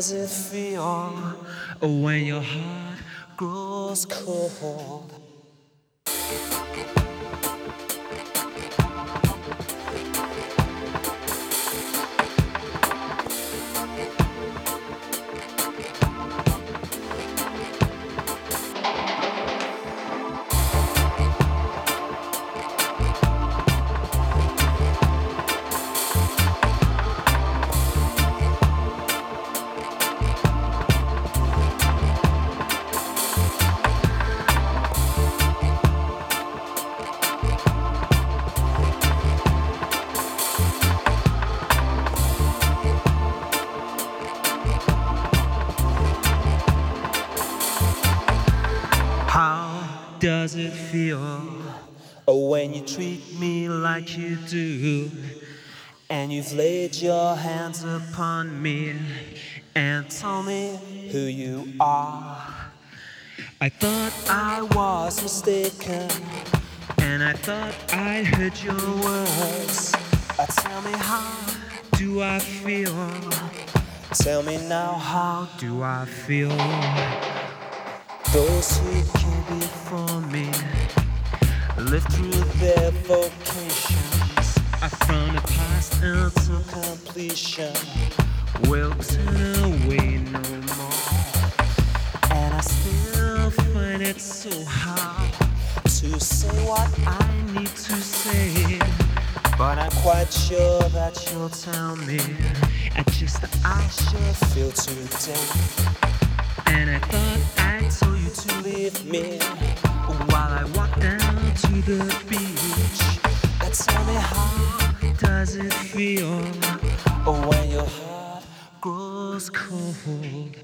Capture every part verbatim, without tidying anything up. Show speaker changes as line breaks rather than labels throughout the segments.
does it feel when your heart grows cold? How does it feel when you treat me like you do? And you've laid your hands upon me and told me who you are. I thought I was mistaken, and I thought I heard your words. Uh, tell me, how do I feel? Tell me now, how do I feel? Those who came before me lived through their vocations. I found a past until completion will turn away no more. And I still find it so hard to say what I need to say. But I'm quite sure that you'll tell me just that I should feel today. And I thought I told you to leave me while I walk down to the beach. And tell me, how does it feel when your heart grows cold?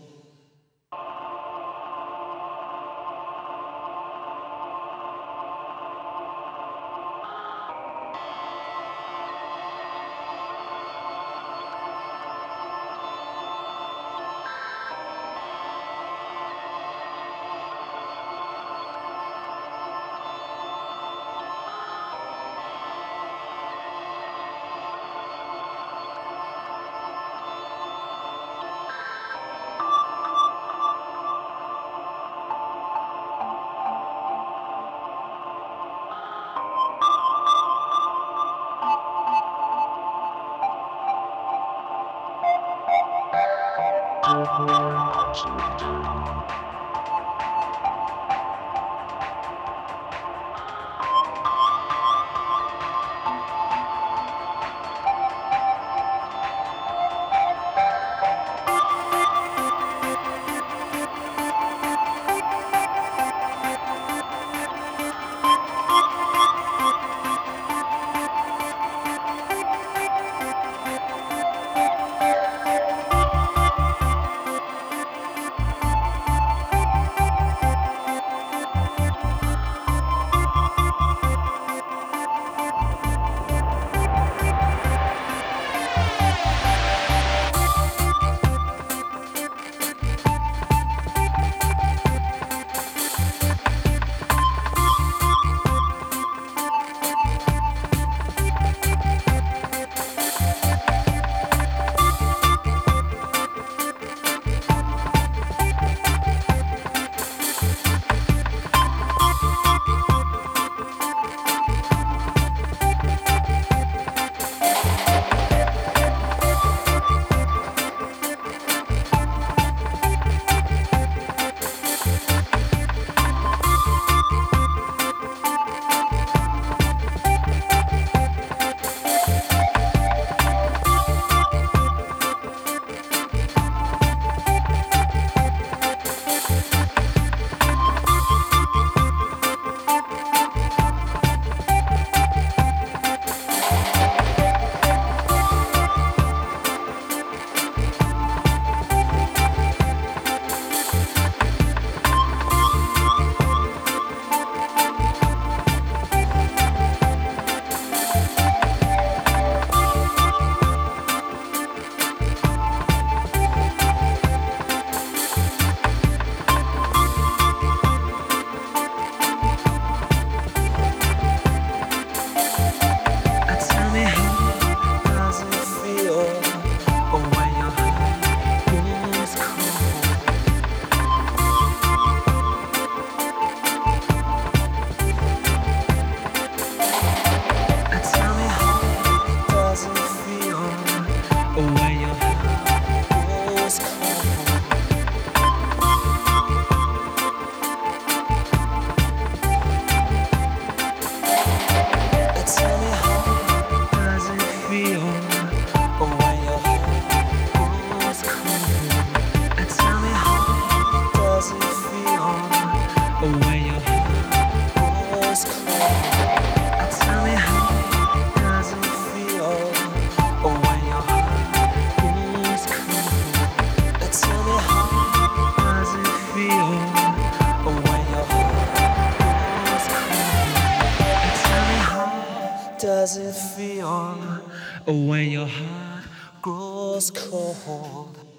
does it feel when your heart grows cold?